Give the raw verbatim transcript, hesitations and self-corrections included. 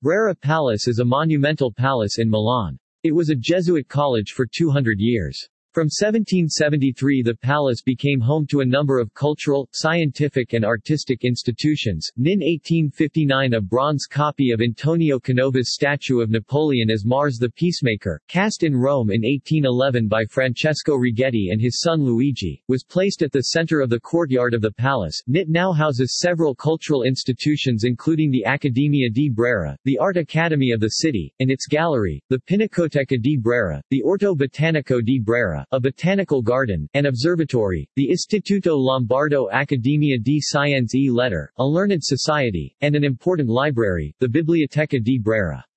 Brera Palace is a monumental palace in Milan. It was a Jesuit college for two hundred years. From seventeen seventy-three the palace became home to a number of cultural, scientific and artistic institutions. In eighteen fifty-nine a bronze copy of Antonio Canova's statue of Napoleon as Mars the Peacemaker, cast in Rome in eighteen eleven by Francesco Righetti and his son Luigi, was placed at the center of the courtyard of the palace. It now houses several cultural institutions including the Accademia di Brera, the Art Academy of the city, and its gallery, the Pinacoteca di Brera, the Orto Botanico di Brera, a botanical garden, and observatory, the Istituto Lombardo Accademia di Scienze e Lettere, a learned society, and an important library, the Biblioteca di Brera.